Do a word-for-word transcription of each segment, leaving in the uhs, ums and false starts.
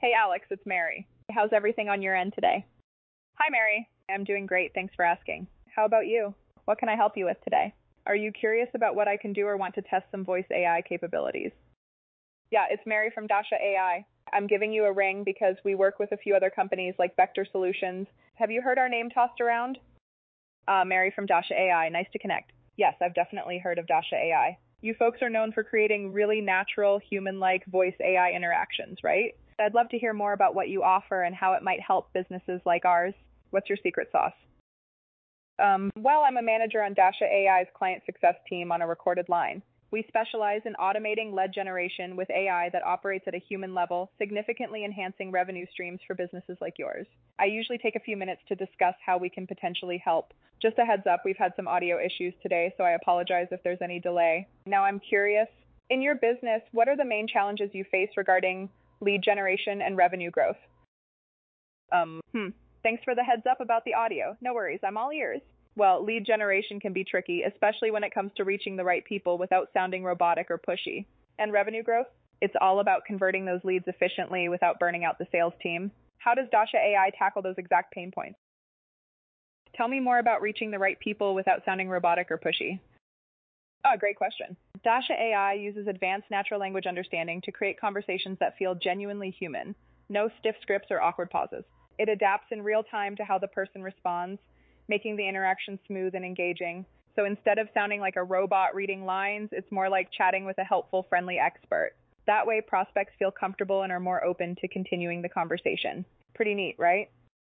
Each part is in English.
Hey Alex, it's Mary. How's everything on your end today? Hi Mary. I'm doing great, thanks for asking. How about you? What can I help you with today? Are you curious about what I can do or want to test some voice A I capabilities? Yeah, it's Mary from Dasha A I. I'm giving you a ring because we work with a few other companies like Vector Solutions. Have you heard our name tossed around? Uh, Mary from Dasha A I, nice to connect. Yes, I've definitely heard of Dasha A I. You folks are known for creating really natural, human-like voice A I interactions, right? I'd love to hear more about what you offer and how it might help businesses like ours. What's your secret sauce? Um, well, I'm a manager on Dasha A I's client success team on a recorded line. We specialize in automating lead generation with A I that operates at a human level, significantly enhancing revenue streams for businesses like yours. I usually take a few minutes to discuss how we can potentially help. Just a heads up, we've had some audio issues today, so I apologize if there's any delay. Now I'm curious, in your business, what are the main challenges you face regarding lead generation and revenue growth? Um, hmm. Thanks for the heads up about the audio. No worries, I'm all ears. Well, lead generation can be tricky, especially when it comes to reaching the right people without sounding robotic or pushy. And revenue growth? It's all about converting those leads efficiently without burning out the sales team. How does Dasha A I tackle those exact pain points? Tell me more about reaching the right people without sounding robotic or pushy. Oh, great question. Dasha A I uses advanced natural language understanding to create conversations that feel genuinely human. No stiff scripts or awkward pauses. It adapts in real time to how the person responds, making the interaction smooth and engaging. So instead of sounding like a robot reading lines, it's more like chatting with a helpful, friendly expert. That way, prospects feel comfortable and are more open to continuing the conversation. Pretty neat, right?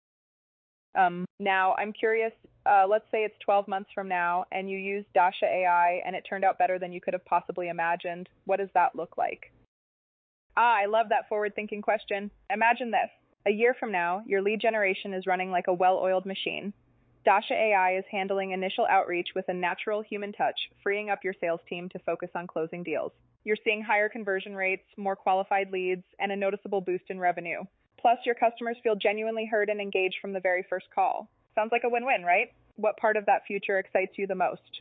Um, now, I'm curious, uh, let's say it's twelve months from now, and you use Dasha A I, and it turned out better than you could have possibly imagined. What does that look like? Ah, I love that forward-thinking question. Imagine this. A year from now, your lead generation is running like a well-oiled machine. Dasha A I is handling initial outreach with a natural human touch, freeing up your sales team to focus on closing deals. You're seeing higher conversion rates, more qualified leads, and a noticeable boost in revenue. Plus, your customers feel genuinely heard and engaged from the very first call. Sounds like a win-win, right? What part of that future excites you the most?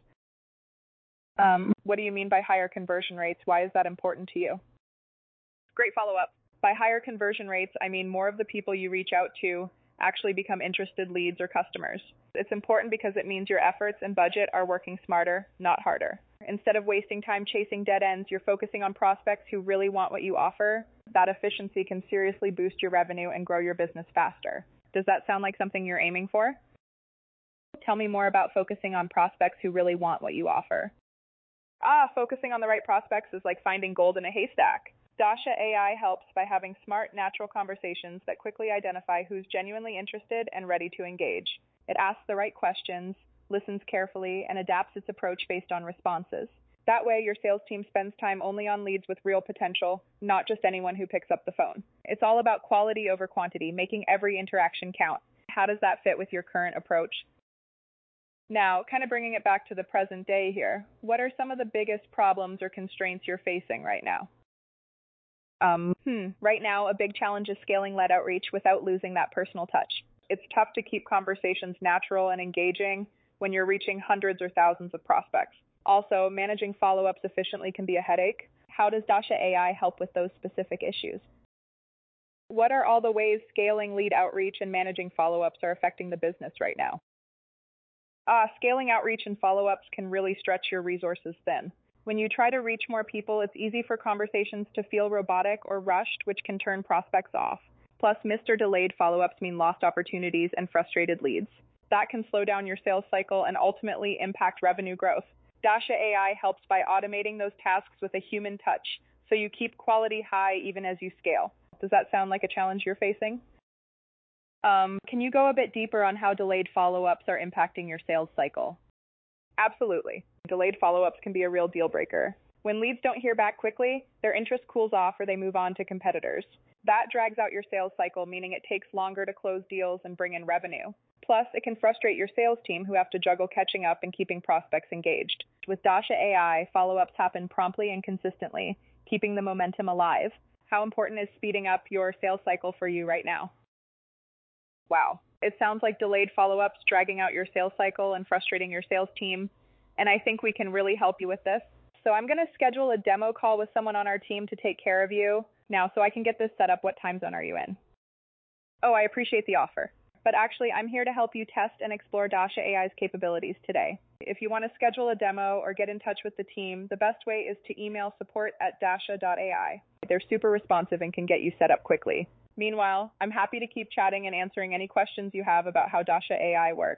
Um, what do you mean by higher conversion rates? Why is that important to you? Great follow-up. By higher conversion rates, I mean more of the people you reach out to actually become interested leads or customers. It's important because it means your efforts and budget are working smarter, not harder. Instead of wasting time chasing dead ends, you're focusing on prospects who really want what you offer. That efficiency can seriously boost your revenue and grow your business faster. Does that sound like something you're aiming for? Tell me more about focusing on prospects who really want what you offer. Ah, focusing on the right prospects is like finding gold in a haystack. Dasha A I helps by having smart, natural conversations that quickly identify who's genuinely interested and ready to engage. It asks the right questions, listens carefully, and adapts its approach based on responses. That way, your sales team spends time only on leads with real potential, not just anyone who picks up the phone. It's all about quality over quantity, making every interaction count. How does that fit with your current approach? Now, kind of bringing it back to the present day here, what are some of the biggest problems or constraints you're facing right now? Um, hmm, right now, a big challenge is scaling lead outreach without losing that personal touch. It's tough to keep conversations natural and engaging when you're reaching hundreds or thousands of prospects. Also, managing follow-ups efficiently can be a headache. How does Dasha A I help with those specific issues? What are all the ways scaling lead outreach and managing follow-ups are affecting the business right now? Uh, scaling outreach and follow-ups can really stretch your resources thin. When you try to reach more people, it's easy for conversations to feel robotic or rushed, which can turn prospects off. Plus, missed or delayed follow-ups mean lost opportunities and frustrated leads. That can slow down your sales cycle and ultimately impact revenue growth. Dasha A I helps by automating those tasks with a human touch, so you keep quality high even as you scale. Does that sound like a challenge you're facing? Um, can you go a bit deeper on how delayed follow-ups are impacting your sales cycle? Absolutely. Delayed follow-ups can be a real deal breaker. When leads don't hear back quickly, their interest cools off or they move on to competitors. That drags out your sales cycle, meaning it takes longer to close deals and bring in revenue. Plus, it can frustrate your sales team who have to juggle catching up and keeping prospects engaged. With Dasha A I, follow-ups happen promptly and consistently, keeping the momentum alive. How important is speeding up your sales cycle for you right now? Wow. It sounds like delayed follow-ups dragging out your sales cycle and frustrating your sales team, and I think we can really help you with this. So I'm going to schedule a demo call with someone on our team to take care of you. now so I can get this set up. What time zone are you in? Oh, I appreciate the offer. But actually, I'm here to help you test and explore Dasha A I's capabilities today. If you want to schedule a demo or get in touch with the team, the best way is to email support at dasha dot A I. They're super responsive and can get you set up quickly. Meanwhile, I'm happy to keep chatting and answering any questions you have about how Dasha A I works.